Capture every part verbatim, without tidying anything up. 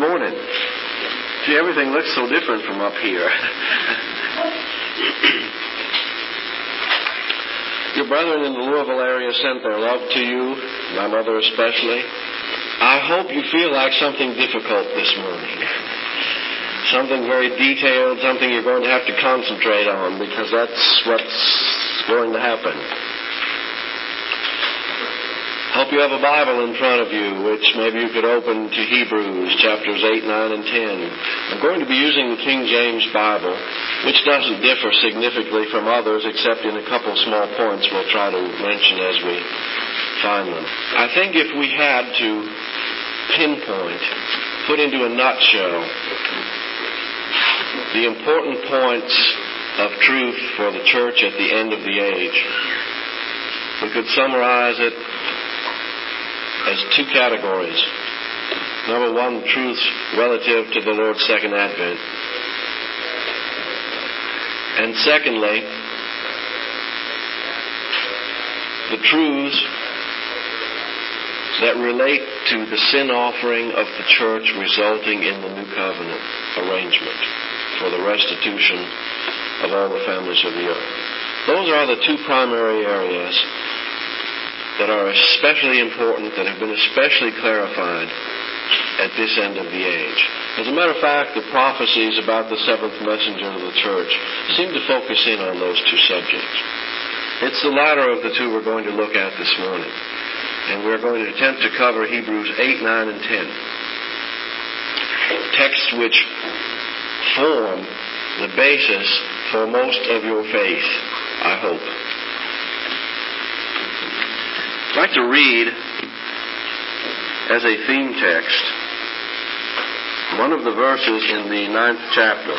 morning. Gee, everything looks so different from up here. Your brethren in the Louisville area sent their love to you, my mother especially. I hope you feel like something difficult this morning. Something very detailed, something you're going to have to concentrate on, because that's what's going to happen. Hope you have a Bible in front of you, which maybe you could open to Hebrews chapters eight, nine, and ten. I'm going to be using the King James Bible, which doesn't differ significantly from others except in a couple small points we'll try to mention as we find them. I think if we had to pinpoint, put into a nutshell, the important points of truth for the church at the end of the age, we could summarize it as two categories. Number one, truths relative to the Lord's second advent. And secondly, the truths that relate to the sin offering of the church resulting in the new covenant arrangement for the restitution of all the families of the earth. Those are the two primary areas that are especially important, that have been especially clarified at this end of the age. As a matter of fact, the prophecies about the seventh messenger of the church seem to focus in on those two subjects. It's the latter of the two we're going to look at this morning. And we're going to attempt to cover Hebrews eight, nine, and ten. Texts which form the basis for most of your faith, I hope. I'd like to read, as a theme text, one of the verses in the ninth chapter.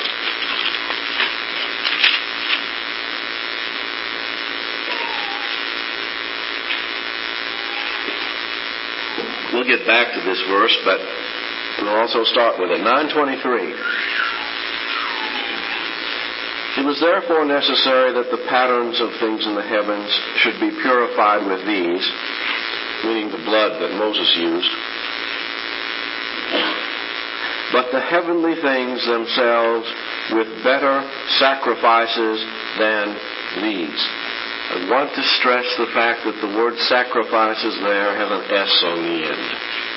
We'll get back to this verse, but we'll also start with it. nine twenty-three. It was therefore necessary that the patterns of things in the heavens should be purified with these, meaning the blood that Moses used. But the heavenly things themselves with better sacrifices than these. I want to stress the fact that the word sacrifices there has an S on the end.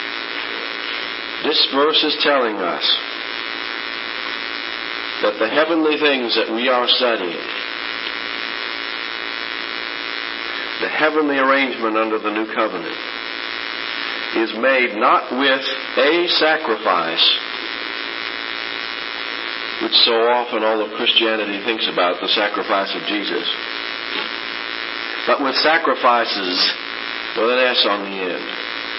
This verse is telling us that the heavenly things that we are studying, the heavenly arrangement under the new covenant, is made not with a sacrifice, which so often all of Christianity thinks about, the sacrifice of Jesus, but with sacrifices with an S on the end.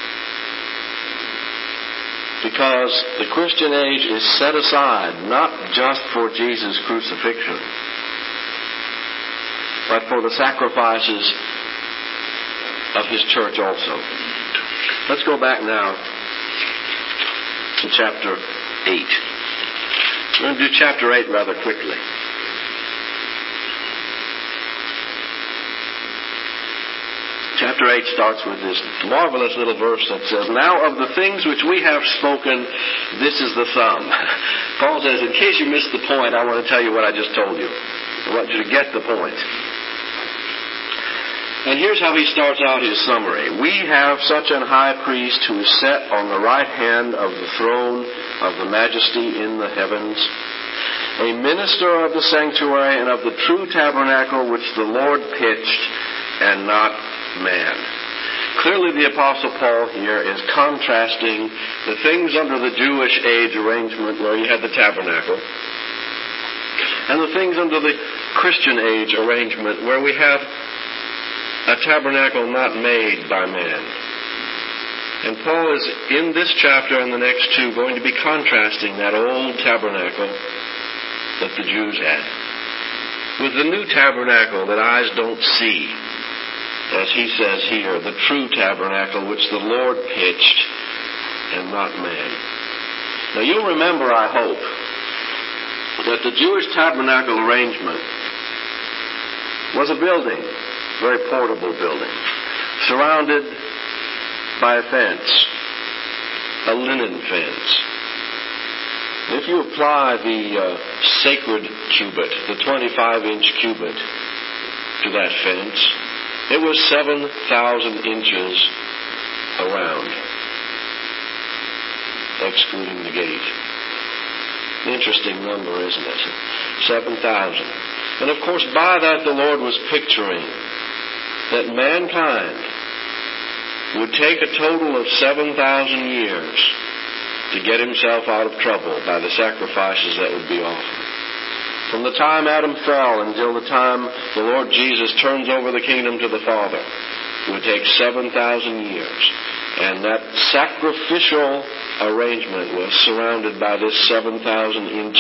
Because the Christian age is set aside not just for Jesus' crucifixion, but for the sacrifices of His church also. Let's go back now to chapter eight. We're going to do chapter eight rather quickly. Chapter eight starts with this marvelous little verse that says, "Now of the things which we have spoken, this is the sum." Paul says, in case you missed the point, I want to tell you what I just told you. I want you to get the point. And here's how he starts out his summary. "We have such an high priest who is set on the right hand of the throne of the majesty in the heavens, a minister of the sanctuary and of the true tabernacle which the Lord pitched, and not man." Clearly the Apostle Paul here is contrasting the things under the Jewish age arrangement where you had the tabernacle and the things under the Christian age arrangement where we have a tabernacle not made by man. And Paul is in this chapter and the next two going to be contrasting that old tabernacle that the Jews had with the new tabernacle that eyes don't see. As he says here, the true tabernacle which the Lord pitched and not man. Now you'll remember, I hope, that the Jewish tabernacle arrangement was a building, a very portable building, surrounded by a fence, a linen fence. If you apply the uh, sacred cubit, the twenty-five inch cubit, to that fence, it was seven thousand inches around, excluding the gate. Interesting number, isn't it? seven thousand. And of course, by that the Lord was picturing that mankind would take a total of seven thousand years to get himself out of trouble by the sacrifices that would be offered. From the time Adam fell until the time the Lord Jesus turns over the kingdom to the Father, it would take seven thousand years. And that sacrificial arrangement was surrounded by this seven thousand inch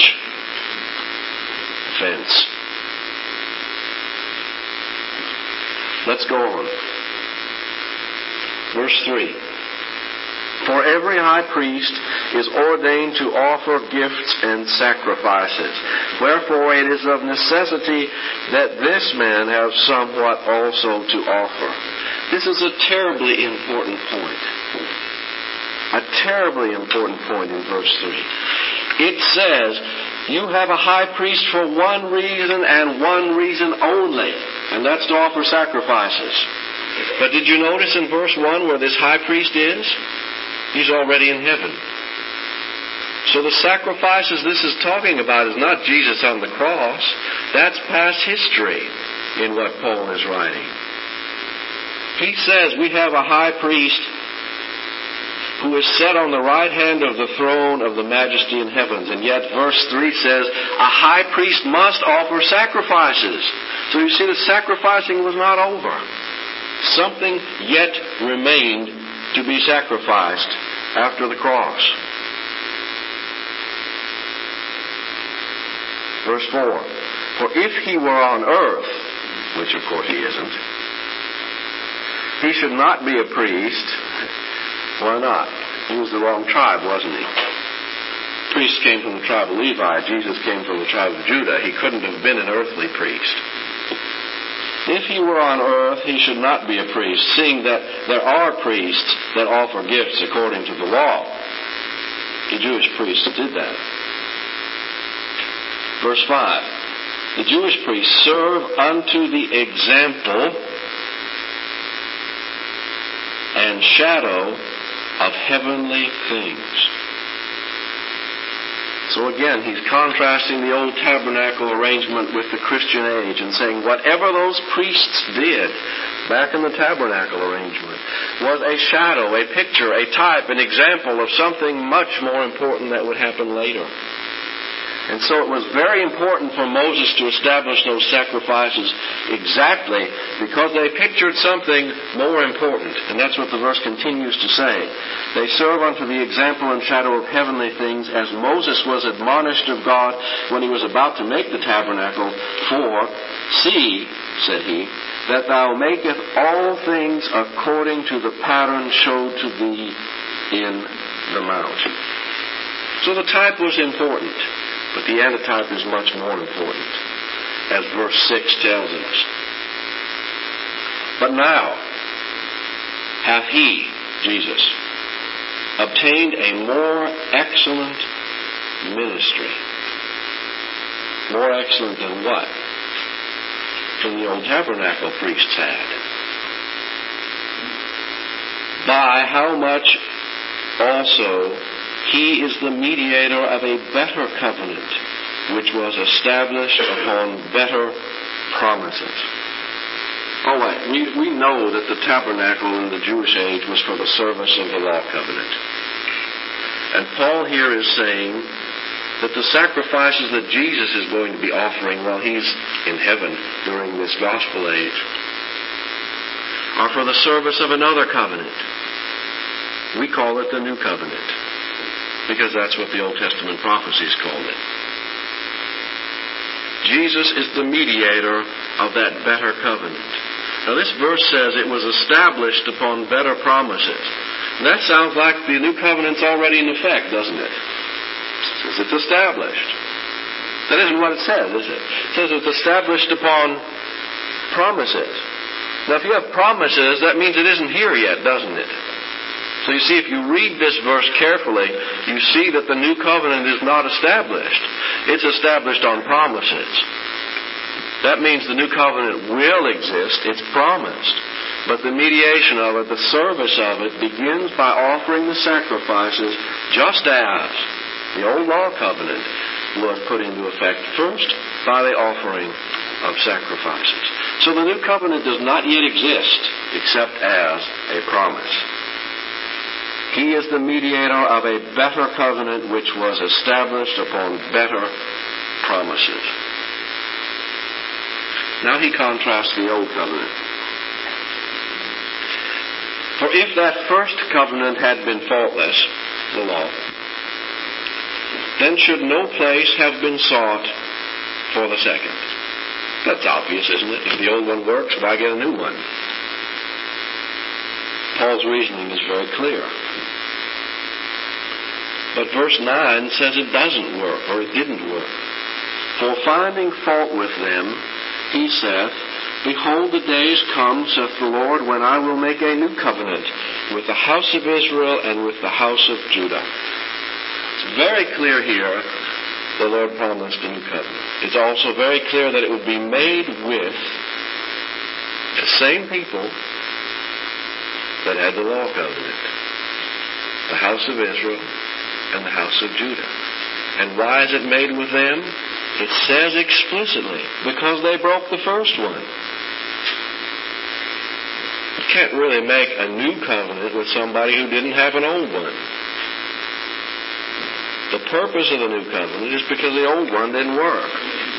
fence. Let's go on. Verse three. For every high priest is ordained to offer gifts and sacrifices. Wherefore it is of necessity that this man have somewhat also to offer. This is a terribly important point. A terribly important point in verse three. It says, you have a high priest for one reason and one reason only, and that's to offer sacrifices. But did you notice in verse one where this high priest is? He's already in heaven. So the sacrifices this is talking about is not Jesus on the cross. That's past history in what Paul is writing. He says we have a high priest who is set on the right hand of the throne of the majesty in heavens. And yet verse three says a high priest must offer sacrifices. So you see, the sacrificing was not over. Something yet remained to be sacrificed after the cross. Verse four. For if he were on earth, which of course he isn't, he should not be a priest. Why not? He was the wrong tribe, wasn't he? Priest came from the tribe of Levi. Jesus came from the tribe of Judah. He couldn't have been an earthly priest. If he were on earth, he should not be a priest, seeing that there are priests that offer gifts according to the law. The Jewish priests did that. Verse five. The Jewish priests serve unto the example and shadow of heavenly things. So again, he's contrasting the old tabernacle arrangement with the Christian age and saying whatever those priests did back in the tabernacle arrangement was a shadow, a picture, a type, an example of something much more important that would happen later. And so it was very important for Moses to establish those sacrifices exactly because they pictured something more important. And that's what the verse continues to say. They serve unto the example and shadow of heavenly things, as Moses was admonished of God when he was about to make the tabernacle. For, see, said he, that thou makest all things according to the pattern showed to thee in the mount. So the type was important. But the antitype is much more important, as verse six tells us. But now hath he, Jesus, obtained a more excellent ministry. More excellent than what? Than the old tabernacle priests had. By how much also he is the mediator of a better covenant, which was established upon better promises. Oh, wait. We, we know that the tabernacle in the Jewish age was for the service of the law covenant. And Paul here is saying that the sacrifices that Jesus is going to be offering while he's in heaven during this gospel age are for the service of another covenant. We call it the New Covenant, because that's what the Old Testament prophecies called it. Jesus is the mediator of that better covenant. Now this verse says it was established upon better promises. And that sounds like the new covenant's already in effect, doesn't it? It says it's established. That isn't what it says, is it? It says it's established upon promises. Now if you have promises, that means it isn't here yet, doesn't it? So you see, if you read this verse carefully, you see that the new covenant is not established. It's established on promises. That means the new covenant will exist. It's promised. But the mediation of it, the service of it, begins by offering the sacrifices just as the old law covenant was put into effect first by the offering of sacrifices. So the new covenant does not yet exist except as a promise. He is the mediator of a better covenant which was established upon better promises. Now he contrasts the old covenant. For if that first covenant had been faultless, the law, then should no place have been sought for the second. That's obvious, isn't it? If the old one works, why get a new one? Paul's reasoning is very clear. But verse nine says it doesn't work, or it didn't work. For finding fault with them, he saith, Behold, the days come, saith the Lord, when I will make a new covenant with the house of Israel and with the house of Judah. It's very clear here the Lord promised a new covenant. It's also very clear that it would be made with the same people that had the law covenant, the house of Israel and the house of Judah. And why is it made with them? It says explicitly, because they broke the first one. You can't really make a new covenant with somebody who didn't have an old one. The purpose of the new covenant is because the old one didn't work.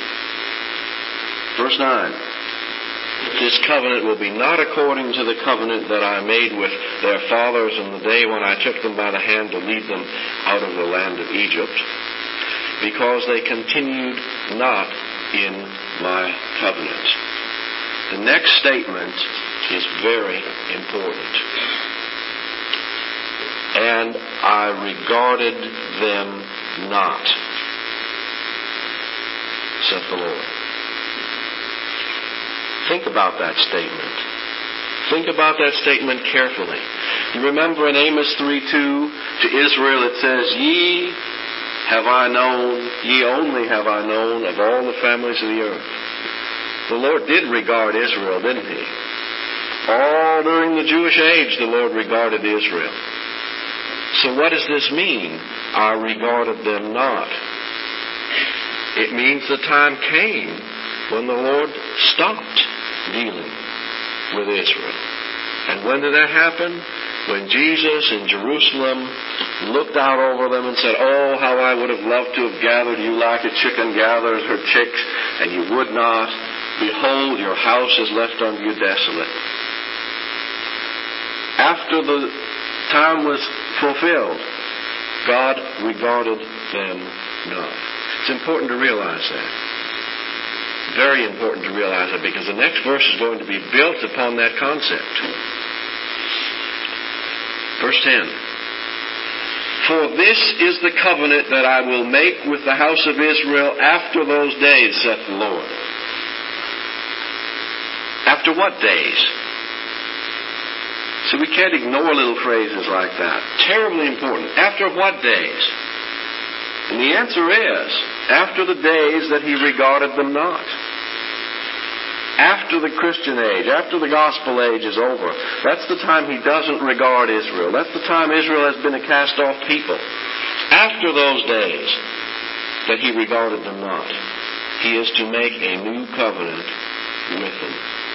Verse nine. This covenant will be not according to the covenant that I made with their fathers in the day when I took them by the hand to lead them out of the land of Egypt, because they continued not in my covenant. The next statement is very important. And I regarded them not, saith the Lord. Think about that statement. Think about that statement carefully. You remember in Amos three two, to Israel it says, Ye have I known, ye only have I known of all the families of the earth. The Lord did regard Israel, didn't He? All during the Jewish age, the Lord regarded Israel. So what does this mean? I regarded them not. It means the time came when the Lord stopped dealing with Israel. And when did that happen? When Jesus in Jerusalem looked out over them and said, Oh, how I would have loved to have gathered you like a chicken gathers her chicks, and you would not. Behold, your house is left unto you desolate. After the time was fulfilled, God regarded them not. It's important to realize that. Very important to realize that, because the next verse is going to be built upon that concept. Verse ten. For this is the covenant that I will make with the house of Israel after those days, saith the Lord. After what days? So we can't ignore little phrases like that. Terribly important. After what days? And the answer is, after the days that He regarded them not. After the Christian age, after the gospel age is over, that's the time He doesn't regard Israel. That's the time Israel has been a cast-off people. After those days that He regarded them not, He is to make a new covenant with them.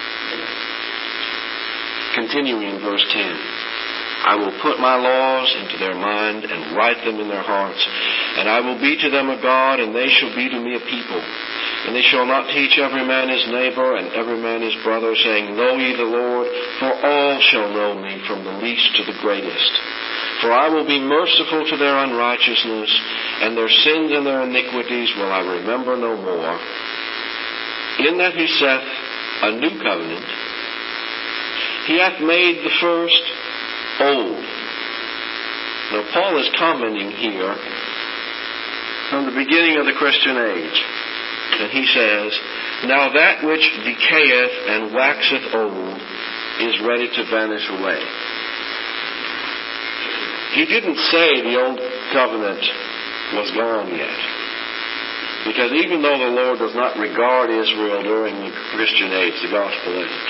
Continuing in verse ten. I will put my laws into their mind and write them in their hearts. And I will be to them a God, and they shall be to me a people. And they shall not teach every man his neighbor and every man his brother, saying, Know ye the Lord? For all shall know me, from the least to the greatest. For I will be merciful to their unrighteousness, and their sins and their iniquities will I remember no more. In that He saith a new covenant, He hath made the first old. Now Paul is commenting here from the beginning of the Christian age. And he says, Now that which decayeth and waxeth old is ready to vanish away. He didn't say the old covenant was gone yet. Because even though the Lord does not regard Israel during the Christian age, the gospel age,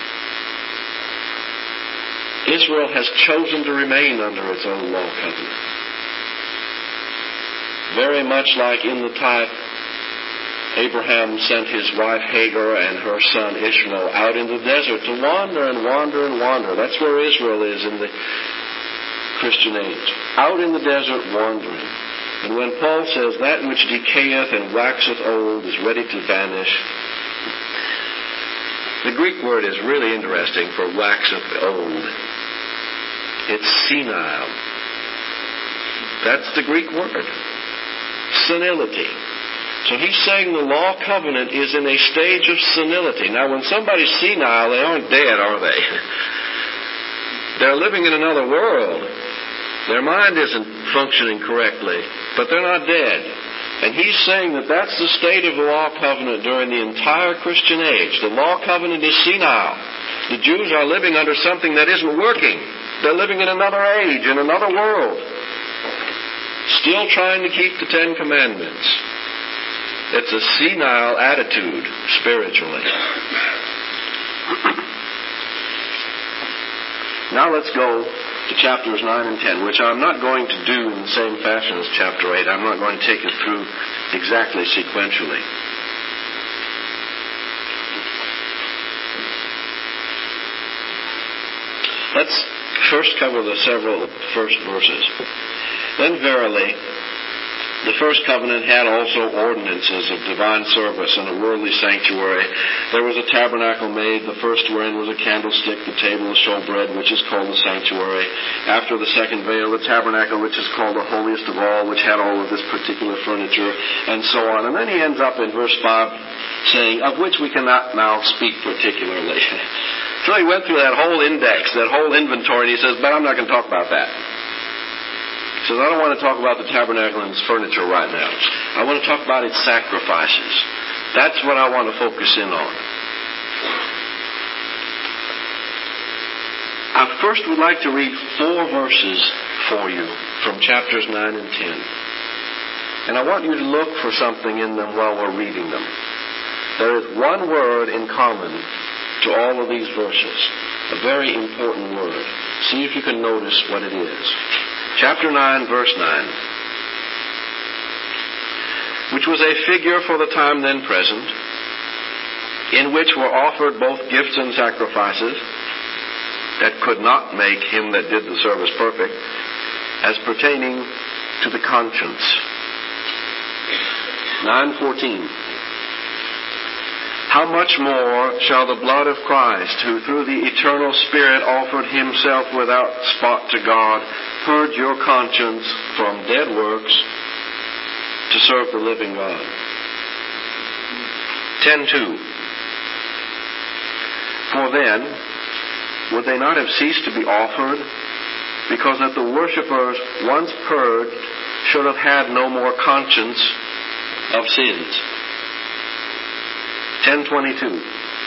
Israel has chosen to remain under its old law covenant. Very much like in the type, Abraham sent his wife Hagar and her son Ishmael out in the desert to wander and wander and wander. That's where Israel is in the Christian age. Out in the desert wandering. And when Paul says, that which decayeth and waxeth old is ready to vanish, the Greek word is really interesting for waxeth old. It's senile. That's the Greek word. Senility. So he's saying the law covenant is in a stage of senility. Now when somebody's senile, they aren't dead, are they? They're living in another world. Their mind isn't functioning correctly, but they're not dead. And he's saying that that's the state of the law covenant during the entire Christian age. The law covenant is senile. The Jews are living under something that isn't working. They're living in another age, in another world. Still trying to keep the Ten Commandments. It's a senile attitude, spiritually. Now let's go to chapters nine and ten, which I'm not going to do in the same fashion as chapter eight. I'm not going to take it through exactly sequentially. Let's first cover the several first verses. Then verily, the first covenant had also ordinances of divine service and a worldly sanctuary. There was a tabernacle made, the first wherein was a candlestick, the table of showbread, which is called the sanctuary. After the second veil, the tabernacle, which is called the holiest of all, which had all of this particular furniture, and so on. And then he ends up in verse five saying, of which we cannot now speak particularly. So he went through that whole index, that whole inventory, and he says, but I'm not going to talk about that. He says, I don't want to talk about the tabernacle and its furniture right now. I want to talk about its sacrifices. That's what I want to focus in on. I first would like to read four verses for you from chapters nine and ten. And I want you to look for something in them while we're reading them. There is one word in common to all of these verses. A very important word. See if you can notice what it is. Chapter nine, verse nine. Which was a figure for the time then present, in which were offered both gifts and sacrifices, that could not make him that did the service perfect, as pertaining to the conscience. nine fourteen. How much more shall the blood of Christ, who through the eternal Spirit offered himself without spot to God, purge your conscience from dead works to serve the living God. ten two. For then, would they not have ceased to be offered, because that the worshippers, once purged, should have had no more conscience of sins? ten twenty-two.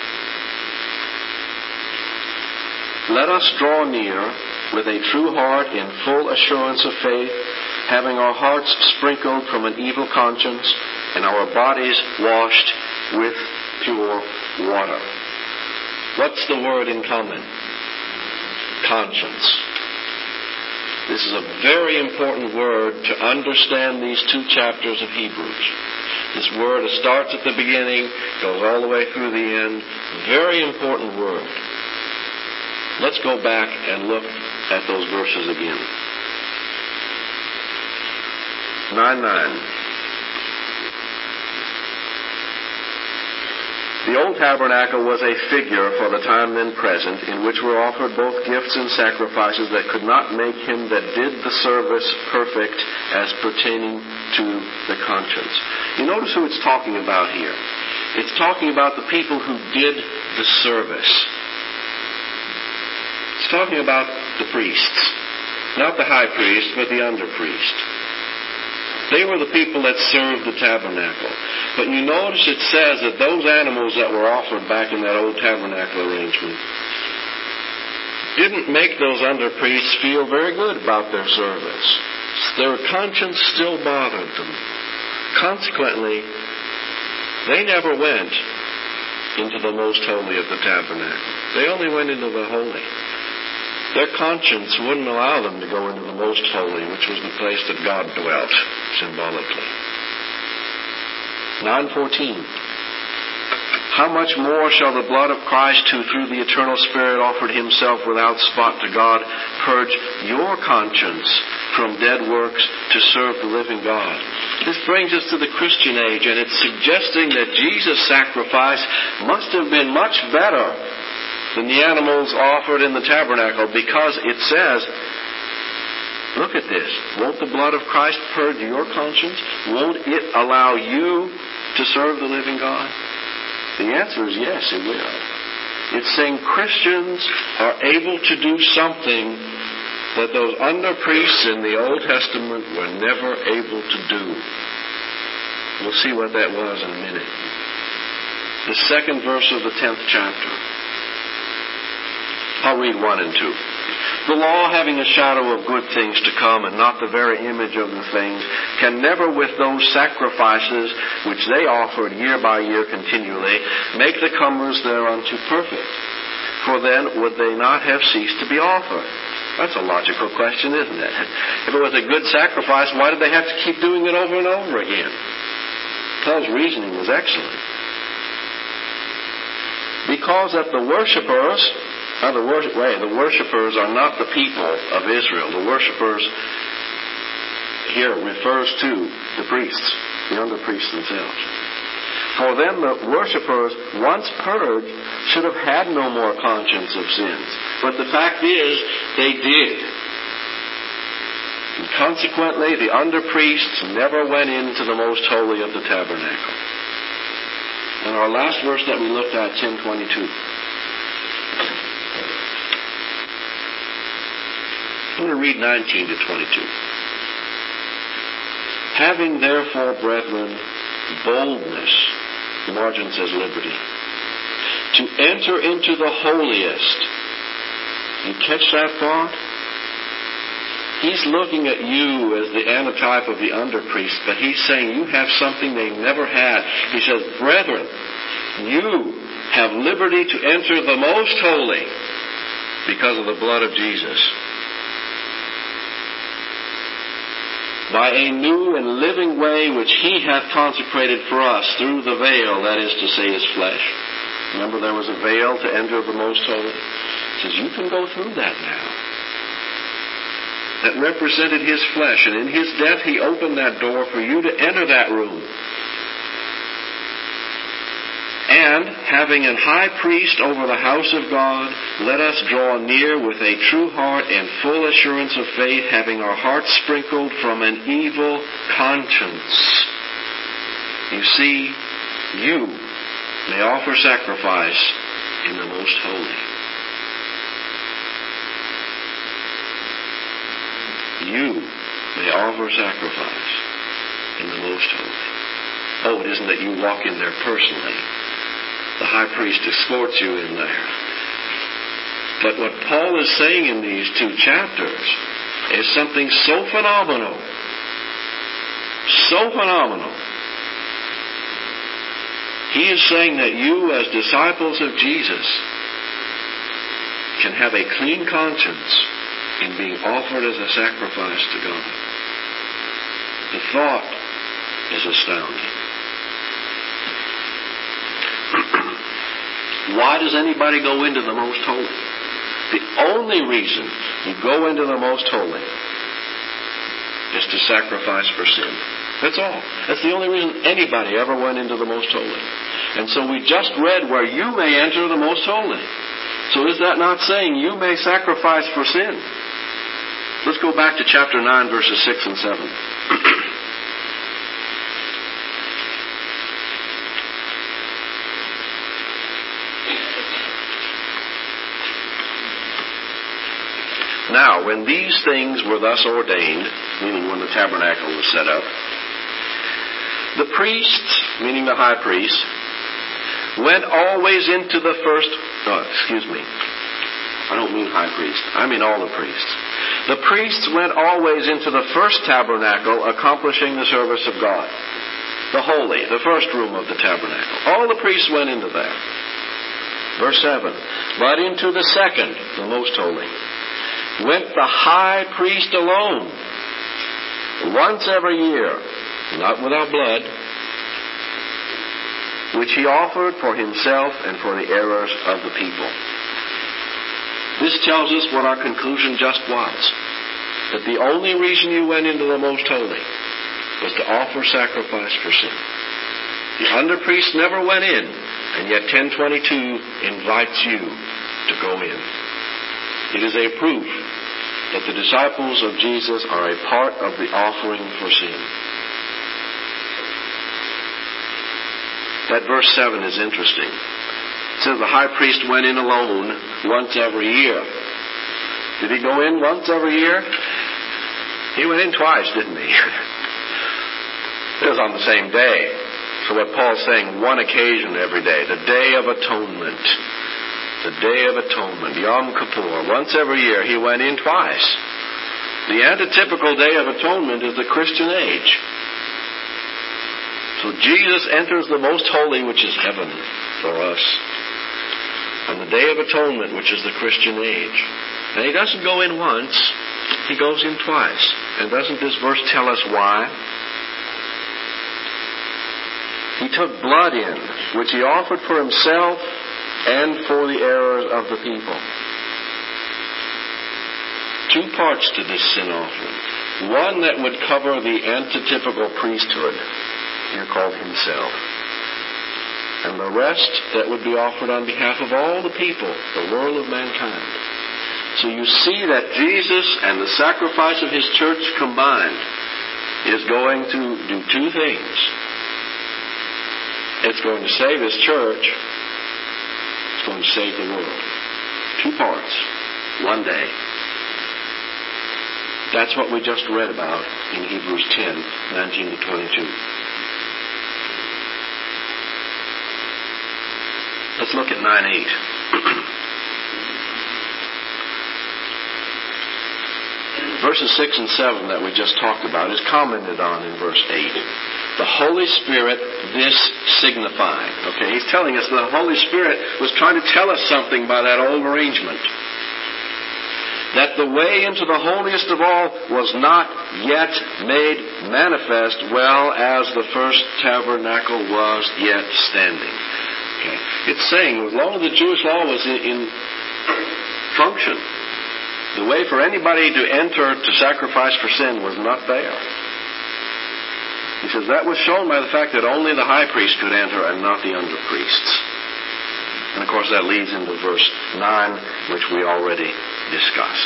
Let us draw near with a true heart in full assurance of faith, having our hearts sprinkled from an evil conscience and our bodies washed with pure water. What's the word in common? Conscience. This is a very important word to understand these two chapters of Hebrews. This word starts at the beginning, goes all the way through the end. Very important word. Let's go back and look at those verses again. nine nine. The old tabernacle was a figure for the time then present, in which were offered both gifts and sacrifices that could not make him that did the service perfect, as pertaining to the conscience. You notice who it's talking about here. It's talking about the people who did the service. It's talking about the priests. Not the high priest, but the under priest. They were the people that served the tabernacle. But you notice it says that those animals that were offered back in that old tabernacle arrangement didn't make those under-priests feel very good about their service. Their conscience still bothered them. Consequently, they never went into the most holy of the tabernacle. They only went into the holy. Their conscience wouldn't allow them to go into the most holy, which was the place that God dwelt, symbolically. nine fourteen. How much more shall the blood of Christ, who through the eternal Spirit offered himself without spot to God, purge your conscience from dead works to serve the living God? This brings us to the Christian age, and it's suggesting that Jesus' sacrifice must have been much better than the animals offered in the tabernacle, because it says, look at this, won't the blood of Christ purge your conscience? Won't it allow you to serve the living God? The answer is yes, it will. It's saying Christians are able to do something that those under-priests in the Old Testament were never able to do. We'll see what that was in a minute. The second verse of the tenth chapter. I'll read one and two. The law, having a shadow of good things to come and not the very image of the things, can never with those sacrifices which they offered year by year continually make the comers thereunto perfect. For then would they not have ceased to be offered? That's a logical question, isn't it? If it was a good sacrifice, why did they have to keep doing it over and over again? Paul's reasoning was excellent. Because that the worshippers Now, the worship, wait, the worshipers are not the people of Israel. The worshipers here refers to the priests, the under-priests themselves. For them, the worshipers, once purged, should have had no more conscience of sins. But the fact is, they did. And consequently, the under-priests never went into the most holy of the tabernacle. And our last verse that we looked at, ten twenty-two. I'm going to read nineteen to twenty-two. Having therefore, brethren, boldness, the margin says liberty, to enter into the holiest. You catch that thought? He's looking at you as the antitype of the under-priest, but he's saying you have something they never had. He says, brethren, you have liberty to enter the most holy because of the blood of Jesus. By a new and living way which he hath consecrated for us through the veil, that is to say, his flesh. Remember, there was a veil to enter the most holy? He says, you can go through that now. That represented his flesh, and in his death he opened that door for you to enter that room. And, having an high priest over the house of God, let us draw near with a true heart and full assurance of faith, having our hearts sprinkled from an evil conscience. You see, you may offer sacrifice in the most holy. You may offer sacrifice in the most holy. Oh, it isn't that you walk in there personally. The high priest escorts you in there. But what Paul is saying in these two chapters is something so phenomenal. So phenomenal. He is saying that you, as disciples of Jesus, can have a clean conscience in being offered as a sacrifice to God. The thought is astounding. Why does anybody go into the most holy? The only reason you go into the most holy is to sacrifice for sin. That's all. That's the only reason anybody ever went into the most holy. And so we just read where you may enter the most holy. So is that not saying you may sacrifice for sin? Let's go back to chapter nine, verses six and seven. Now, when these things were thus ordained, meaning when the tabernacle was set up, the priests, meaning the high priest, went always into the first, oh, excuse me, I don't mean high priest. I mean all the priests. The priests went always into the first tabernacle, accomplishing the service of God. The holy, the first room of the tabernacle. All the priests went into that. Verse seven. But into the second, the most holy, went the high priest alone, once every year, not without blood, which he offered for himself and for the errors of the people. This tells us what our conclusion just was, that the only reason you went into the most holy was to offer sacrifice for sin. The under-priest never went in, and yet ten twenty-two invites you to go in. It is a proof that the disciples of Jesus are a part of the offering for sin. That verse seven is interesting. It says the high priest went in alone once every year. Did he go in once every year? He went in twice, didn't he? It was on the same day. So what Paul's saying, one occasion every day, the Day of Atonement. The Day of Atonement, Yom Kippur. Once every year he went in twice. The antitypical Day of Atonement is the Christian age. So Jesus enters the most holy, which is heaven for us, on the Day of Atonement, which is the Christian age. And he doesn't go in once, he goes in twice. And doesn't this verse tell us why? He took blood in, which he offered for himself and for the errors of the people. Two parts to this sin offering. One that would cover the antitypical priesthood, here called himself. And the rest that would be offered on behalf of all the people, the world of mankind. So you see that Jesus and the sacrifice of his church combined is going to do two things. It's going to save his church. It's going to save the world. Two parts. One day. That's what we just read about in Hebrews ten, nineteen to twenty-two. Let's look at nine eight. Verses six and seven that we just talked about is commented on in verse eight. The Holy Spirit, this signifying. Okay, he's telling us the Holy Spirit was trying to tell us something by that old arrangement. That the way into the holiest of all was not yet made manifest, well as the first tabernacle was yet standing. Okay. It's saying, as long as the Jewish law was in, in function, the way for anybody to enter to sacrifice for sin was not there. He says that was shown by the fact that only the high priest could enter and not the under priests. And of course that leads into verse nine, which we already discussed.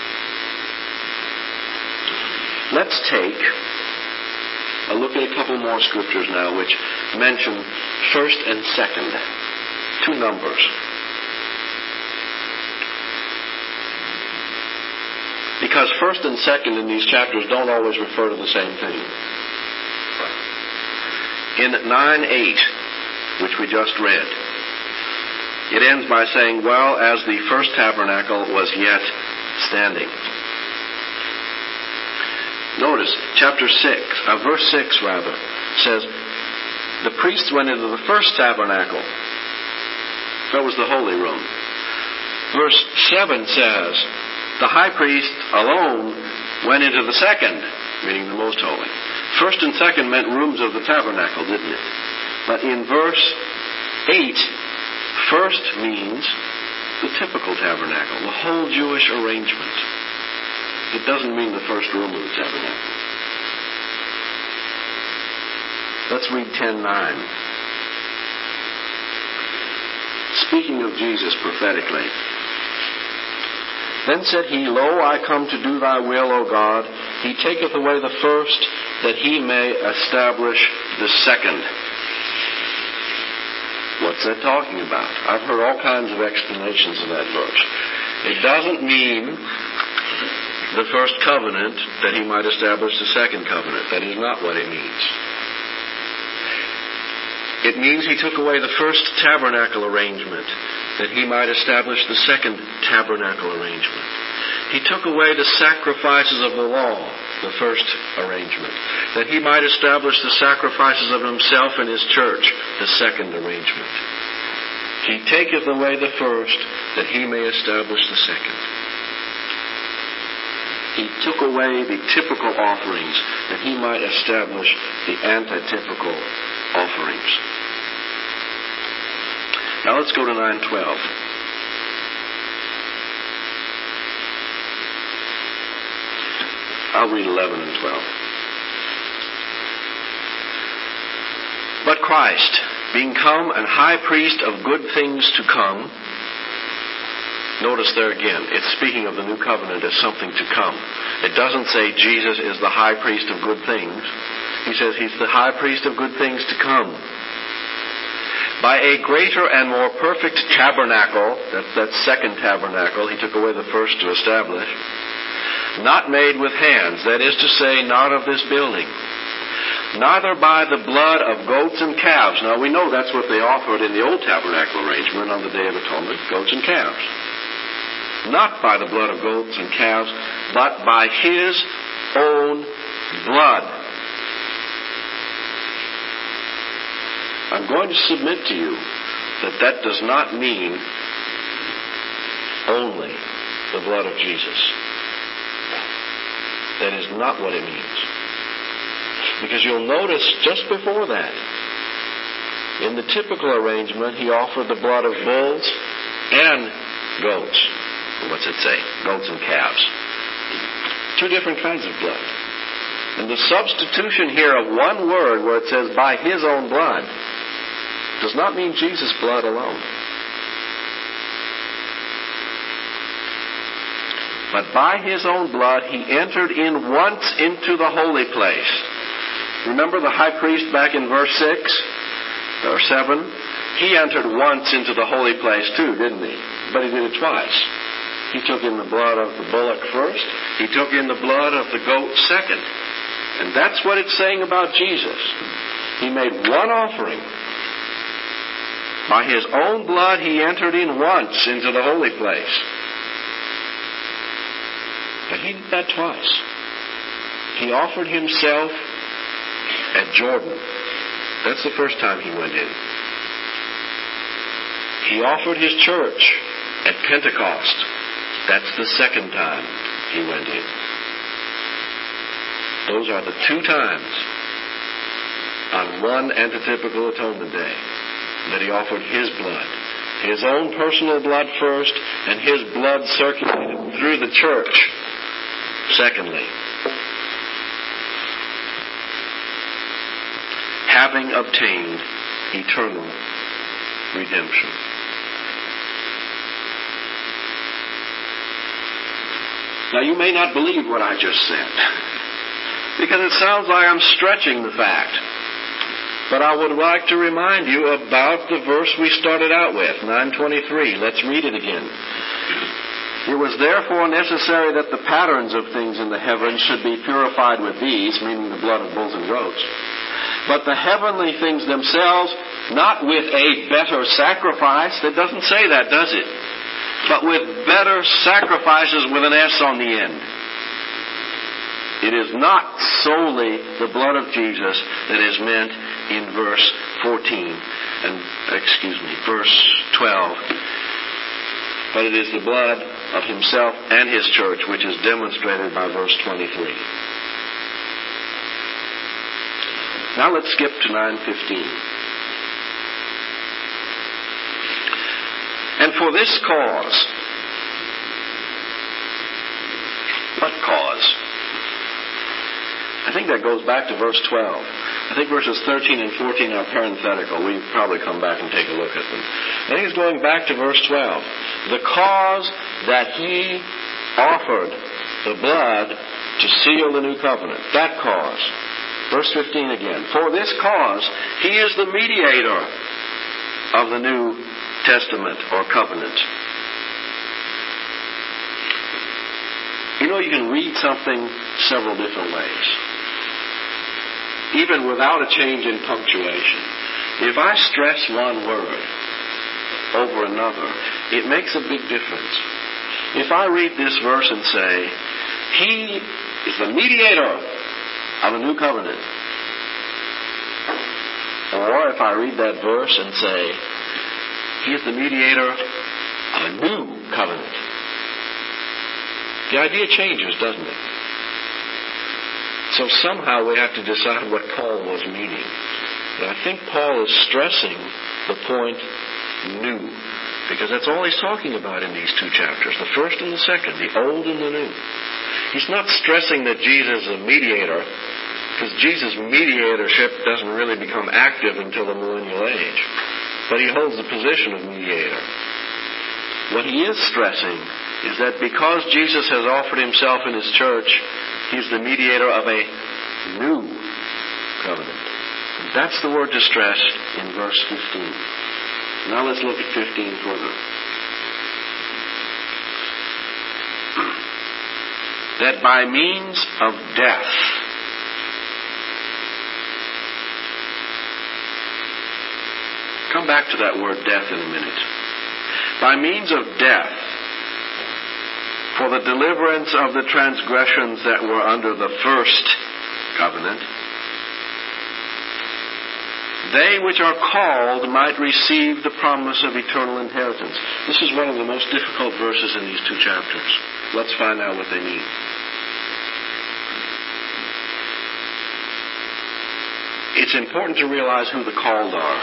Let's take a look at a couple more scriptures now which mention first and second, two numbers. Because first and second in these chapters don't always refer to the same thing. In nine eight, which we just read, it ends by saying, well, as the first tabernacle was yet standing. Notice, chapter six, uh, verse six rather, says, the priests went into the first tabernacle. That was the holy room. Verse seven says, the high priest alone went into the second, meaning the most holy. First and second meant rooms of the tabernacle, didn't it? But in verse eight, first means the typical tabernacle, the whole Jewish arrangement. It doesn't mean the first room of the tabernacle. Let's read ten nine. Speaking of Jesus prophetically, then said he, Lo, I come to do thy will, O God. He taketh away the first, that he may establish the second. What's that talking about? I've heard all kinds of explanations of that verse. It doesn't mean the first covenant that he might establish the second covenant. That is not what it means. It means he took away the first tabernacle arrangement that he might establish the second tabernacle arrangement. He took away the sacrifices of the law, the first arrangement, that he might establish the sacrifices of himself and his church, the second arrangement. He taketh away the first, that he may establish the second. He took away the typical offerings, that he might establish the antitypical offerings. Now let's go to nine twelve. I'll read eleven and twelve. But Christ, being come an high priest of good things to come. Notice there again, it's speaking of the new covenant as something to come. It doesn't say Jesus is the high priest of good things. He says he's the high priest of good things to come. By a greater and more perfect tabernacle, that's that second tabernacle, he took away the first to establish, not made with hands, that is to say, not of this building, neither by the blood of goats and calves. Now we know that's what they offered in the old tabernacle arrangement on the Day of Atonement, goats and calves. Not by the blood of goats and calves, but by his own blood. I'm going to submit to you that that does not mean only the blood of Jesus. That is not what it means. Because you'll notice just before that, in the typical arrangement, he offered the blood of bulls and goats. What's it say? Goats and calves. Two different kinds of blood. And the substitution here of one word where it says by his own blood does not mean Jesus' blood alone. But by his own blood he entered in once into the holy place. Remember the high priest back in verse six or seven? He entered once into the holy place too, didn't he? But he did it twice. He took in the blood of the bullock first. He took in the blood of the goat second. And that's what it's saying about Jesus. He made one offering. By his own blood he entered in once into the holy place. But he did that twice. He offered himself at Jordan. That's the first time he went in. He offered his church at Pentecost. That's the second time he went in. Those are the two times on one antitypical atonement day that he offered his blood. His own personal blood first, and his blood circulated through the church secondly. Having obtained eternal redemption. Now you may not believe what I just said, because it sounds like I'm stretching the fact. But I would like to remind you about the verse we started out with, nine twenty-three. Let's read it again. It was therefore necessary that the patterns of things in the heavens should be purified with these, meaning the blood of bulls and goats. But the heavenly things themselves, not with a better sacrifice. It doesn't say that, does it? But with better sacrifices with an S on the end. It is not solely the blood of Jesus that is meant in verse fourteen, and excuse me, verse twelve. But it is the blood of himself and his church, which is demonstrated by verse twenty-three. Now let's skip to nine fifteen. And for this cause, what cause? I think that goes back to verse twelve. I think verses thirteen and fourteen are parenthetical. We probably come back and take a look at them. I think it's going back to verse twelve. The cause that he offered the blood to seal the new covenant. That cause. Verse fifteen again. For this cause, he is the mediator of the New Testament or covenant. You know, you can read something several different ways. Even without a change in punctuation. If I stress one word over another, it makes a big difference. If I read this verse and say, He is the mediator of a new covenant, or if I read that verse and say, He is the mediator of a new covenant, the idea changes, doesn't it? So somehow we have to decide what Paul was meaning. And I think Paul is stressing the point new, because that's all he's talking about in these two chapters, the first and the second, the old and the new. He's not stressing that Jesus is a mediator, because Jesus' mediatorship doesn't really become active until the millennial age. But he holds the position of mediator. What he is stressing is that because Jesus has offered himself in his church, he's the mediator of a new covenant. And that's the word to stress in verse fifteen. Now let's look at fifteen further. That by means of death, come back to that word death in a minute. By means of death, for the deliverance of the transgressions that were under the first covenant, they which are called might receive the promise of eternal inheritance. This is one of the most difficult verses in these two chapters. Let's find out what they mean. It's important to realize who the called are.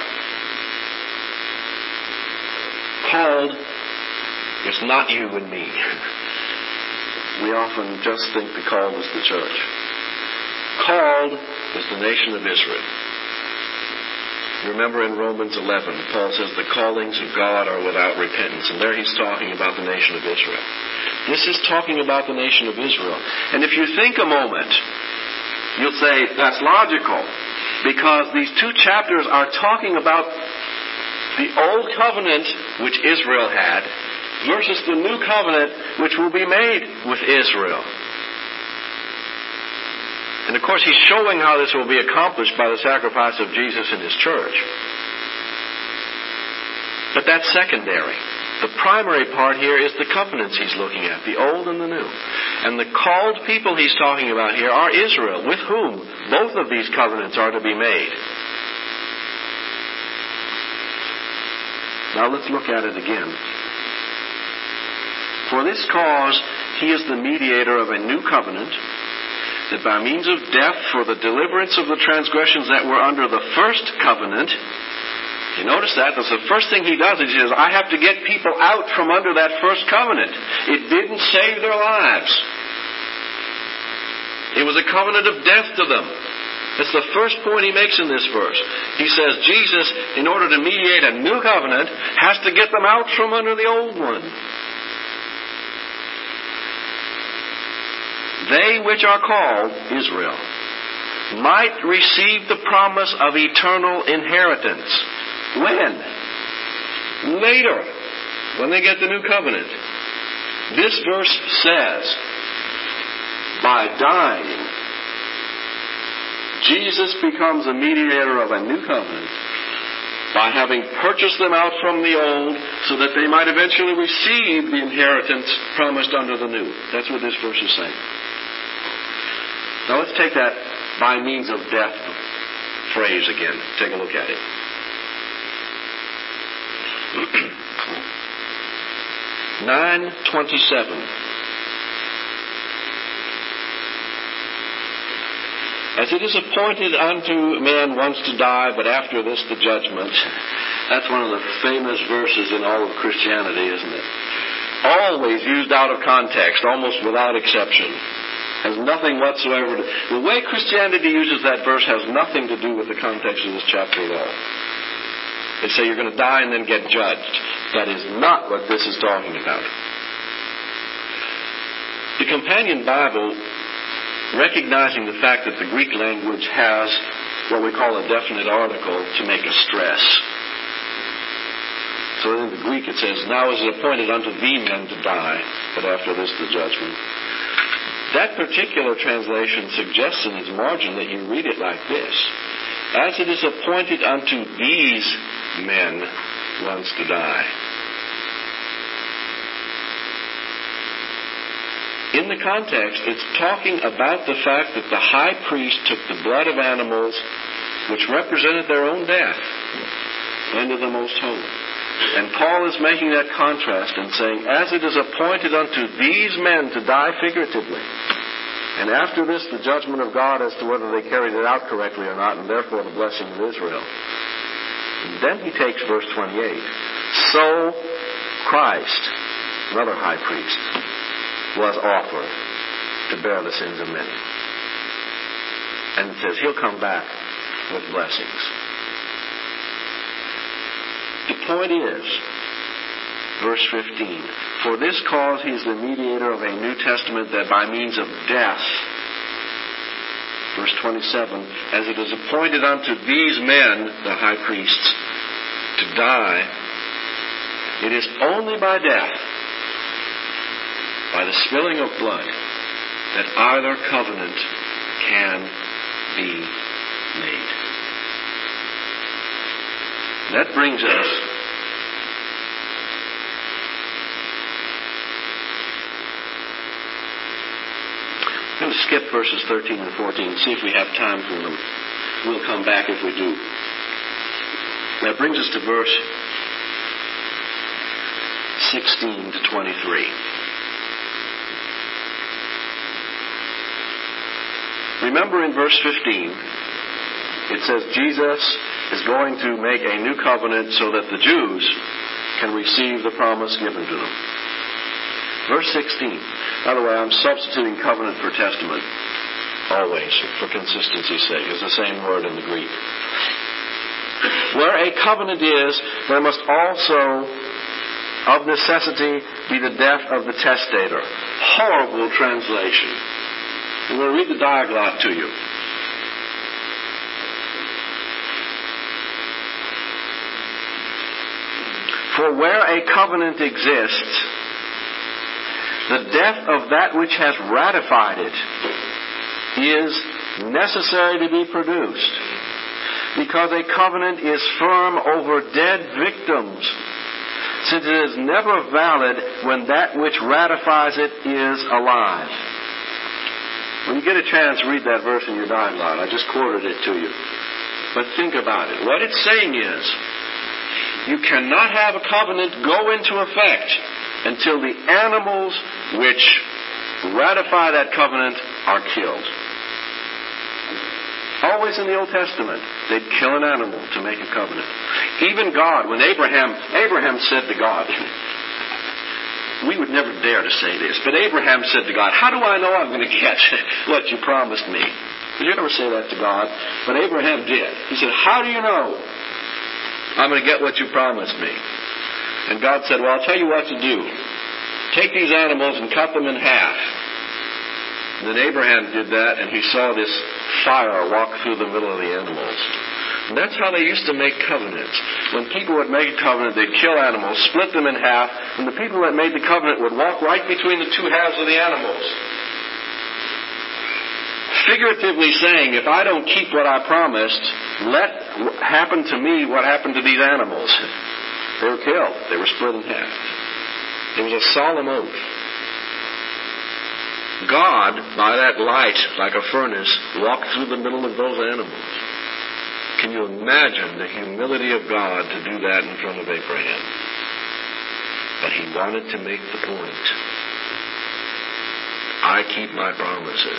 Called is not you and me. We often just think the called is the church. Called is the nation of Israel. Remember in Romans eleven, Paul says the callings of God are without repentance. And there he's talking about the nation of Israel. This is talking about the nation of Israel. And if you think a moment, you'll say, that's logical. Because these two chapters are talking about the old covenant which Israel had versus the new covenant which will be made with Israel. And of course he's showing how this will be accomplished by the sacrifice of Jesus in his church. But that's secondary. The primary part here is the covenants he's looking at, the old and the new. And the called people he's talking about here are Israel, with whom both of these covenants are to be made. Now let's look at it again. For this cause he is the mediator of a new covenant, that by means of death for the deliverance of the transgressions that were under the first covenant. You notice that? That's the first thing he does. He says, I have to get people out from under that first covenant. It didn't save their lives. It was a covenant of death to them. That's the first point he makes in this verse. He says Jesus, in order to mediate a new covenant, has to get them out from under the old one. They which are called Israel might receive the promise of eternal inheritance. When? Later, when they get the new covenant. This verse says, by dying, Jesus becomes a mediator of a new covenant by having purchased them out from the old so that they might eventually receive the inheritance promised under the new. That's what this verse is saying. Now let's take that by means of death phrase again. Take a look at it. nine twenty-seven. As it is appointed unto man once to die, but after this the judgment. That's one of the famous verses in all of Christianity, isn't it? Always used out of context, almost without exception. Has nothing whatsoever to... The way Christianity uses that verse has nothing to do with the context of this chapter at all. They say you're going to die and then get judged. That is not what this is talking about. The Companion Bible, recognizing the fact that the Greek language has what we call a definite article to make a stress. So in the Greek it says, now is it appointed unto thee men to die, but after this the judgment. That particular translation suggests in its margin that you read it like this. as it is appointed unto these men once to die. In the context, it's talking about the fact that the high priest took the blood of animals, which represented their own death, into the most holy. And Paul is making that contrast and saying, as it is appointed unto these men to die figuratively, and after this the judgment of God as to whether they carried it out correctly or not, and therefore the blessing of Israel. And then he takes verse twenty-eight. So Christ, another high priest, was offered to bear the sins of many. And it says he'll come back with blessings. The point is, verse fifteen, for this cause he is the mediator of a New Testament, that by means of death, verse twenty-seven, as it is appointed unto these men, the high priests, to die, it is only by death, by the spilling of blood, that either covenant can be made. That brings us I'm going to skip verses thirteen and fourteen and see if we have time for them. We'll come back if we do. That brings us to verse sixteen to twenty-three. Remember in verse fifteen, it says Jesus is going to make a new covenant so that the Jews can receive the promise given to them. Verse sixteen. By the way, I'm substituting covenant for testament always for consistency's sake. It's the same word in the Greek. Where a covenant is, there must also of necessity be the death of the testator. Horrible translation. I'm going to read the diaglot to you. For where a covenant exists, the death of that which has ratified it is necessary to be produced, because a covenant is firm over dead victims, since it is never valid when that which ratifies it is alive. When you get a chance, read that verse in your diaglot. I just quoted it to you. But think about it. What it's saying is, you cannot have a covenant go into effect until the animals which ratify that covenant are killed. Always in the Old Testament, they'd kill an animal to make a covenant. Even God, when Abraham, Abraham said to God, we would never dare to say this, but Abraham said to God, how do I know I'm going to get what you promised me? Did you ever say that to God? But Abraham did. He said, how do you know I'm going to get what you promised me? And God said, well, I'll tell you what to do. Take these animals and cut them in half. And then Abraham did that, and he saw this fire walk through the middle of the animals. And that's how they used to make covenants. When people would make a covenant, they'd kill animals, split them in half, and the people that made the covenant would walk right between the two halves of the animals. Figuratively saying, if I don't keep what I promised, let happen to me what happened to these animals. They were killed. They were split in half. It was a solemn oath. God, by that light, like a furnace, walked through the middle of those animals. Can you imagine the humility of God to do that in front of Abraham? But he wanted to make the point. I keep my promises.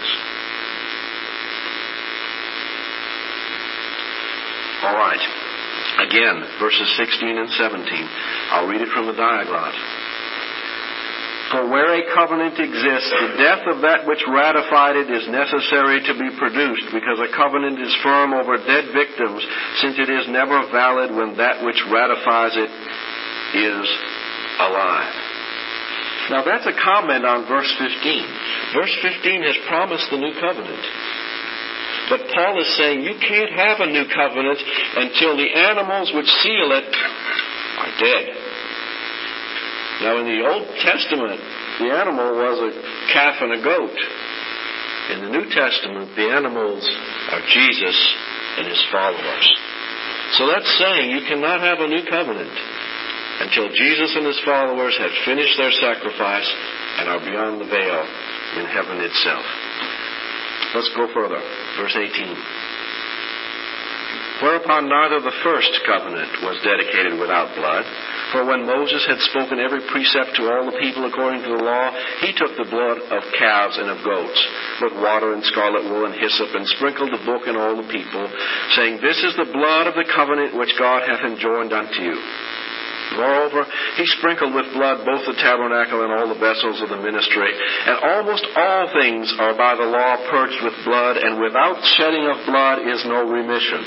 All right. Again, verses sixteen and seventeen. I'll read it from the diaglot. For where a covenant exists, the death of that which ratified it is necessary to be produced, because a covenant is firm over dead victims, since it is never valid when that which ratifies it is alive. Now that's a comment on verse fifteen. Verse fifteen has promised the new covenant. But Paul is saying you can't have a new covenant until the animals which seal it are dead. Now in the Old Testament, the animal was a calf and a goat. In the New Testament, the animals are Jesus and his followers. So that's saying you cannot have a new covenant until Jesus and his followers have finished their sacrifice and are beyond the veil in heaven itself. Let's go further. Verse eighteen. Whereupon neither the first covenant was dedicated without blood, for when Moses had spoken every precept to all the people according to the law, he took the blood of calves and of goats, with water and scarlet wool and hyssop, and sprinkled the book and all the people, saying, This is the blood of the covenant which God hath enjoined unto you. Moreover, he sprinkled with blood both the tabernacle and all the vessels of the ministry, and almost all things are by the law purged with blood, and without shedding of blood is no remission.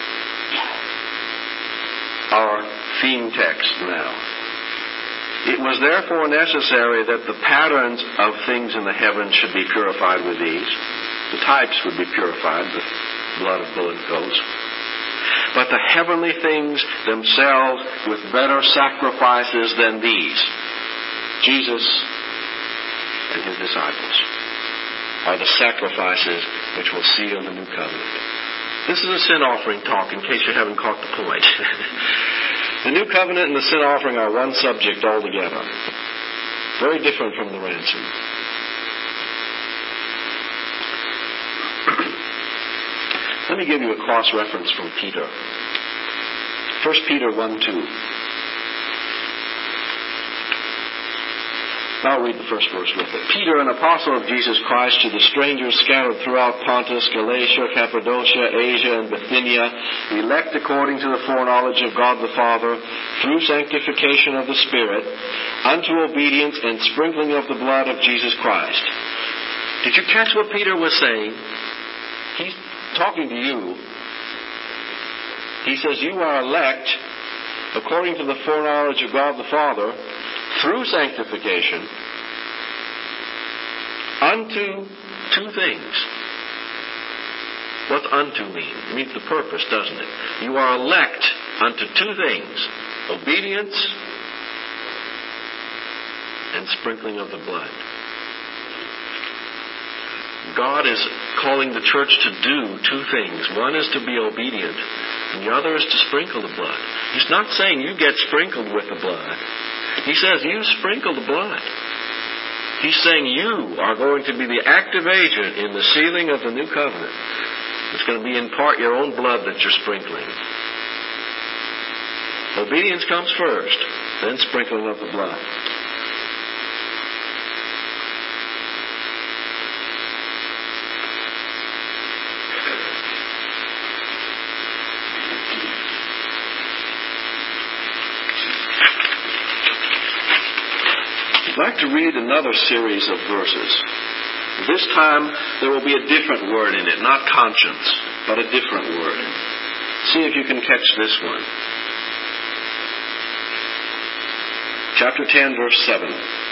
Our theme text now. It was therefore necessary that the patterns of things in the heavens should be purified with these. The types would be purified with blood of bull and goats. But the heavenly things themselves with better sacrifices than these. Jesus and his disciples are the sacrifices which will seal the new covenant. This is a sin offering talk, in case you haven't caught the point. The new covenant and the sin offering are one subject altogether. Very different from the ransom. Let me give you a cross-reference from Peter. First Peter one two. I'll read the first verse with it. Peter, an apostle of Jesus Christ, to the strangers scattered throughout Pontus, Galatia, Cappadocia, Asia, and Bithynia, elect according to the foreknowledge of God the Father, through sanctification of the Spirit, unto obedience and sprinkling of the blood of Jesus Christ. Did you catch what Peter was saying? He's talking to you. He says, you are elect according to the foreknowledge of God the Father, through sanctification, unto two things. What's unto mean? It means the purpose, doesn't it? You are elect unto two things: obedience and sprinkling of the blood. God is calling the church to do two things. One is to be obedient, and the other is to sprinkle the blood. He's not saying you get sprinkled with the blood. He says you sprinkle the blood. He's saying you are going to be the active agent in the sealing of the new covenant. It's going to be in part your own blood that you're sprinkling. Obedience comes first, then sprinkling of the blood. I'd like to read another series of verses. This time there will be a different word in it, not conscience, but a different word. See if you can catch this one. Chapter ten, verse seven.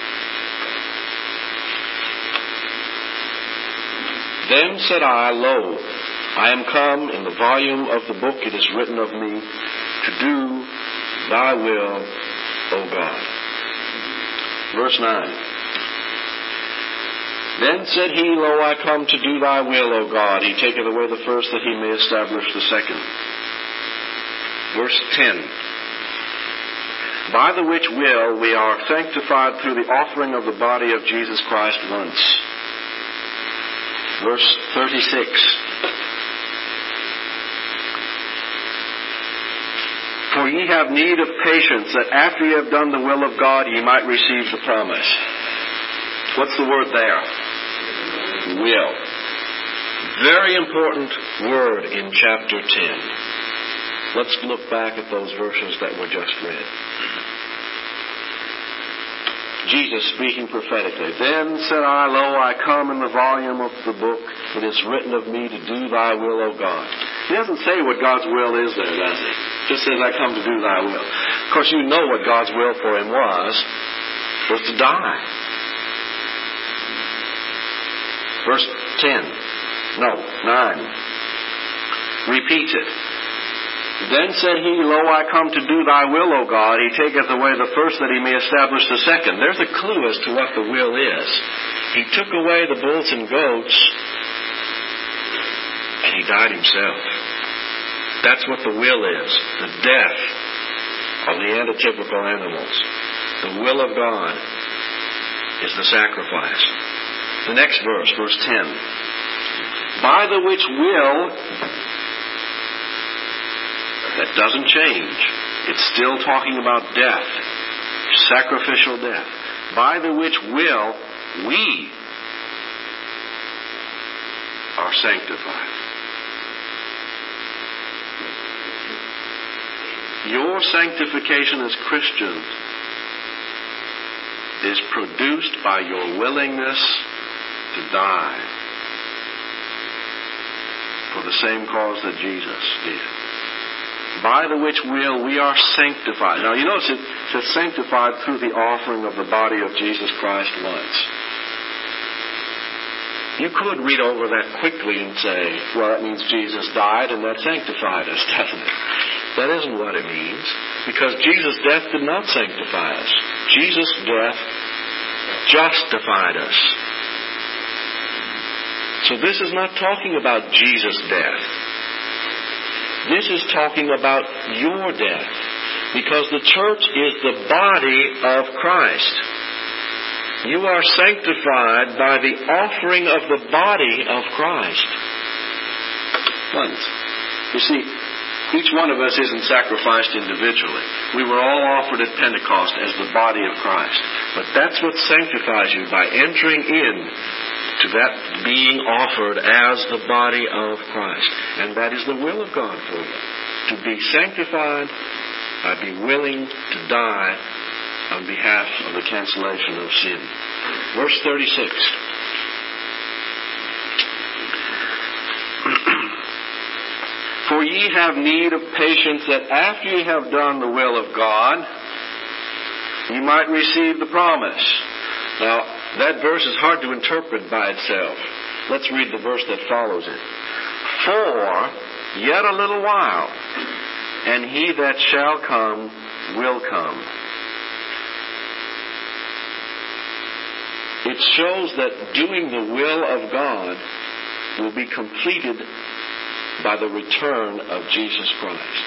Then said I, Lo, I am come, in the volume of the book it is written of me, to do thy will, O God. Verse nine. Then said he, Lo, I come to do thy will, O God. He taketh away the first that he may establish the second. Verse ten. By the which will we are sanctified through the offering of the body of Jesus Christ once. Verse thirty-six. For ye have need of patience, that after ye have done the will of God, ye might receive the promise. What's the word there? Will. Very important word in chapter ten. Let's look back at those verses that were just read. Jesus speaking prophetically. Then said I, Lo, I come in the volume of the book. It is written of me to do thy will, O God. He doesn't say what God's will is there, does he? Just says, I come to do thy will. Of course, you know what God's will for him was. Was to die. Verse ten. No, nine. Repeats it. Then said he, Lo, I come to do thy will, O God. He taketh away the first that he may establish the second. There's a clue as to what the will is. He took away the bulls and goats, and he died himself. That's what the will is. The death of the antitypical animals. The will of God is the sacrifice. The next verse, verse ten. By the which will, that doesn't change. It's still talking about death. Sacrificial death. By the which will we are sanctified. Your sanctification as Christians is produced by your willingness to die for the same cause that Jesus did. By the which will we are sanctified. Now you notice it says sanctified through the offering of the body of Jesus Christ once. You could read over that quickly and say, well, that means Jesus died and that sanctified us, doesn't it? That isn't what it means. Because Jesus' death did not sanctify us. Jesus' death justified us. So this is not talking about Jesus' death. This is talking about your death. Because the church is the body of Christ. You are sanctified by the offering of the body of Christ. Once. You see, each one of us isn't sacrificed individually. We were all offered at Pentecost as the body of Christ. But that's what sanctifies you, by entering in to that being offered as the body of Christ. And that is the will of God for you. To be sanctified by being willing to die on behalf of the cancellation of sin. Verse thirty-six. For ye have need of patience, that after ye have done the will of God, ye might receive the promise. Now, that verse is hard to interpret by itself. Let's read the verse that follows it. For yet a little while, and he that shall come will come. It shows that doing the will of God will be completed by the return of Jesus Christ.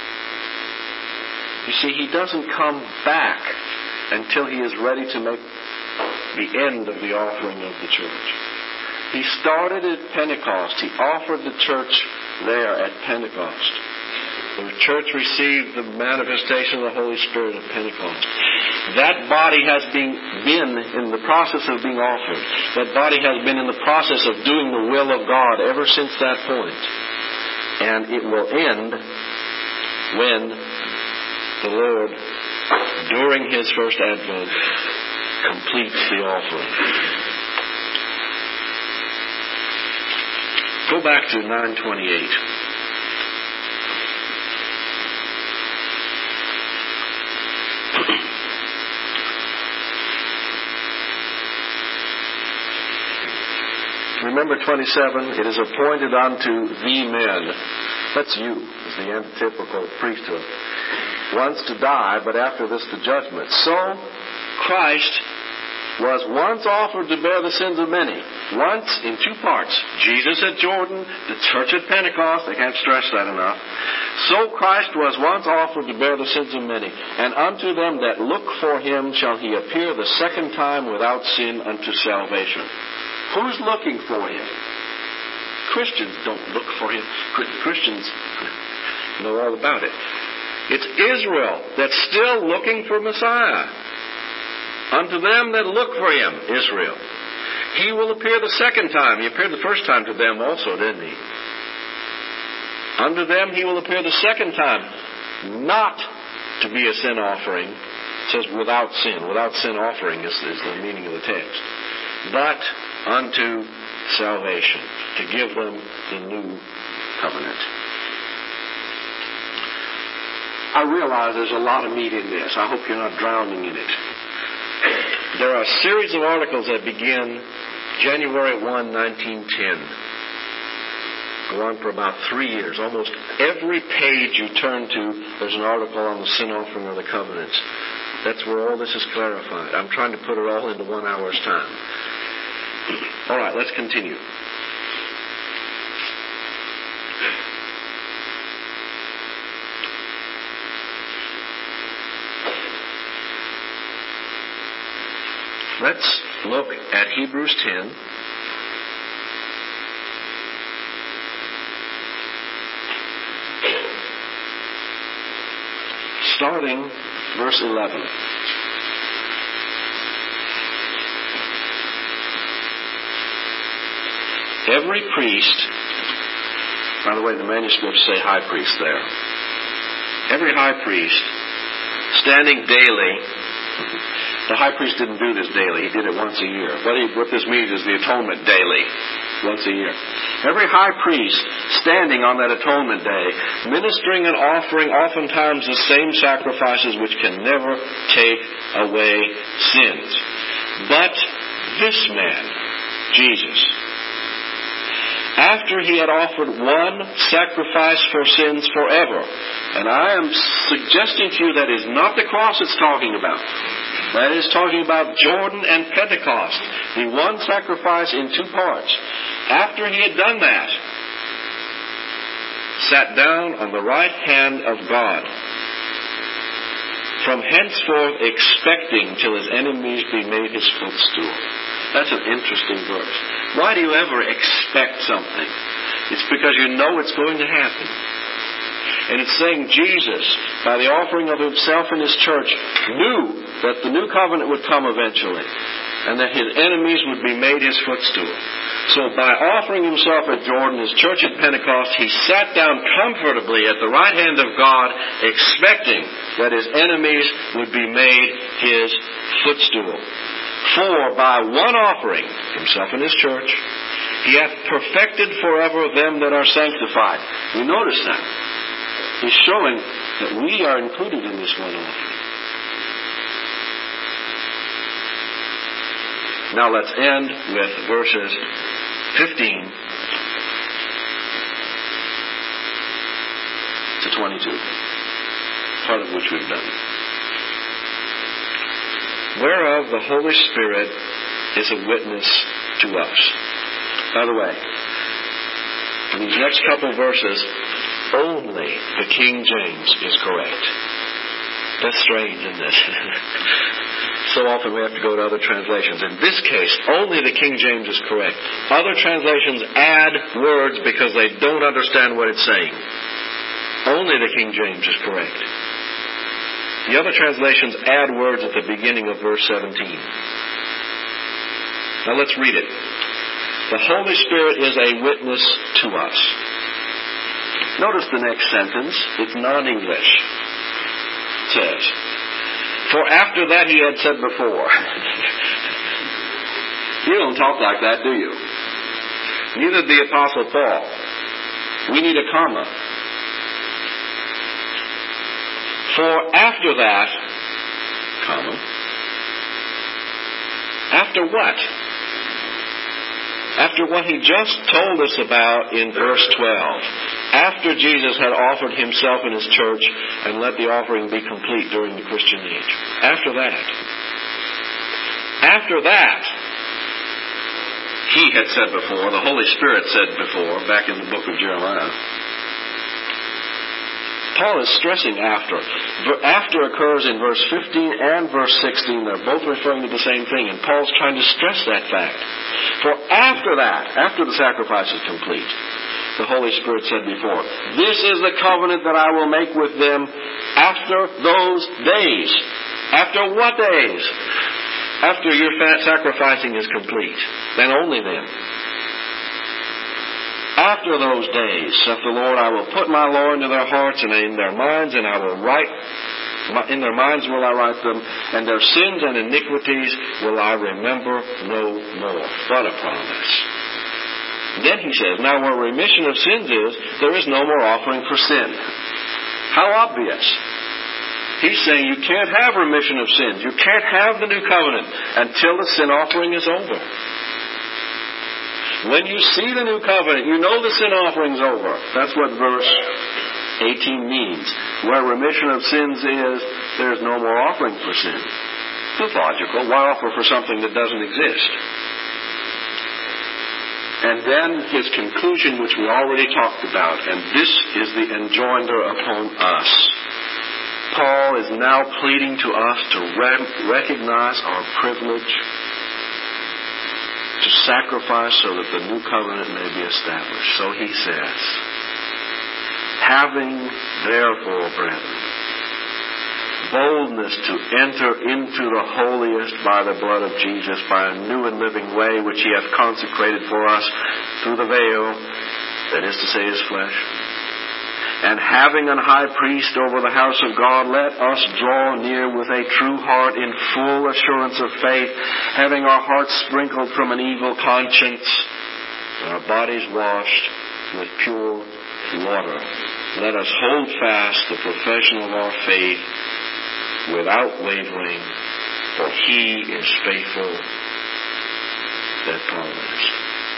You see, He doesn't come back until He is ready to make the end of the offering of the church. He started at Pentecost. He offered the church there at Pentecost. The church received the manifestation of the Holy Spirit at Pentecost. That body has been, been in the process of being offered. That body has been in the process of doing the will of God ever since that point. And it will end when the Lord, during His first advent, completes the offering. Go back to nine twenty-eight. Remember twenty-seven, it is appointed unto the men. That's you, as the antitypical priesthood. Once to die, but after this the judgment. So, Christ was once offered to bear the sins of many. Once in two parts. Jesus at Jordan, the church at Pentecost. I can't stress that enough. So Christ was once offered to bear the sins of many. And unto them that look for Him shall He appear the second time without sin unto salvation. Who's looking for Him? Christians don't look for Him. Christians know all about it. It's Israel that's still looking for Messiah. Unto them that look for Him, Israel. He will appear the second time. He appeared the first time to them also, didn't He? Unto them He will appear the second time, not to be a sin offering. It says without sin. Without sin offering is, is the meaning of the text. But unto salvation, to give them the new covenant. I realize there's a lot of meat in this. I hope you're not drowning in it. There are a series of articles that begin January first, nineteen ten. Go on for about three years. Almost every page you turn to, there's an article on the sin offering or the covenants. That's where all this is clarified. I'm trying to put it all into one hour's time. All right, let's continue. Let's look at Hebrews ten. Starting verse eleven. Every priest, by the way, the manuscripts say high priest there. Every high priest, standing daily, the high priest didn't do this daily, he did it once a year. What, he, what this means is the atonement daily, once a year. Every high priest, standing on that atonement day, ministering and offering oftentimes the same sacrifices which can never take away sins. But this man, Jesus, after he had offered one sacrifice for sins forever. And I am suggesting to you that is not the cross it's talking about. That is talking about Jordan and Pentecost. The one sacrifice in two parts. After he had done that, sat down on the right hand of God, from henceforth expecting till his enemies be made his footstool. That's an interesting verse. Why do you ever expect something? It's because you know it's going to happen. And it's saying Jesus, by the offering of himself and his church, knew that the new covenant would come eventually, and that his enemies would be made his footstool. So by offering himself at Jordan, his church at Pentecost, he sat down comfortably at the right hand of God, expecting that his enemies would be made his footstool. For by one offering, himself and his church, he hath perfected forever them that are sanctified. You notice that. He's showing that we are included in this one offering. Now let's end with verses fifteen to twenty-two, part of which we've done. Whereof the Holy Spirit is a witness to us. By the way, in these next couple verses, only the King James is correct. That's strange, isn't it? So often we have to go to other translations. In this case, only the King James is correct. Other translations add words because they don't understand what it's saying. Only the King James is correct. The other translations add words at the beginning of verse seventeen. Now let's read it. The Holy Spirit is a witness to us. Notice the next sentence. It's non-English. It says, for after that he had said before. You don't talk like that, do you? Neither the Apostle Paul. We need a comma. For after that, comma, after what? After what he just told us about in verse twelve. After Jesus had offered himself and his church and let the offering be complete during the Christian age. After that. After that, he had said before, the Holy Spirit said before, back in the book of Jeremiah. Paul is stressing after. After occurs in verse fifteen and verse sixteen. They're both referring to the same thing. And Paul's trying to stress that fact. For after that, after the sacrifice is complete, the Holy Spirit said before, this is the covenant that I will make with them after those days. After what days? After your sacrificing is complete. Then only then. After those days, saith the Lord, I will put my law into their hearts and in their minds, and I will write, in their minds will I write them, and their sins and iniquities will I remember no more. What a promise. Then he says, now where remission of sins is, there is no more offering for sin. How obvious. He's saying you can't have remission of sins. You can't have the new covenant until the sin offering is over. When you see the new covenant, you know the sin offering's over. That's what verse eighteen means. Where remission of sins is, there's no more offering for sin. It's logical. Why offer for something that doesn't exist? And then his conclusion, which we already talked about, and this is the enjoinder upon us. Paul is now pleading to us to re- recognize our privilege to sacrifice so that the new covenant may be established. So he says, having therefore, brethren, boldness to enter into the holiest by the blood of Jesus, by a new and living way which he hath consecrated for us through the veil, that is to say, his flesh. And having an high priest over the house of God, let us draw near with a true heart in full assurance of faith, having our hearts sprinkled from an evil conscience, and our bodies washed with pure water. Let us hold fast the profession of our faith without wavering, for he is faithful that promised.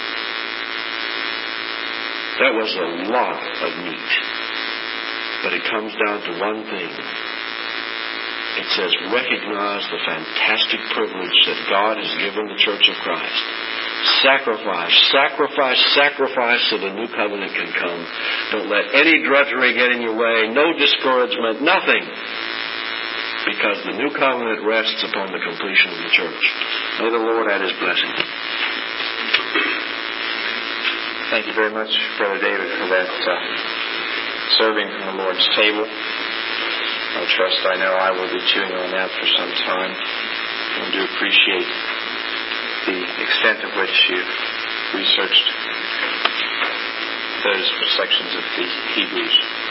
That was a lot of meat. But it comes down to one thing. It says, recognize the fantastic privilege that God has given the Church of Christ. Sacrifice, sacrifice, sacrifice so the new covenant can come. Don't let any drudgery get in your way. No discouragement, nothing. Because the new covenant rests upon the completion of the church. May the Lord add his blessing. Thank you very much, Brother David, for that uh, serving from the Lord's table. I trust I know I will be chewing on that for some time. I do appreciate the extent of which you researched those sections of the Hebrews.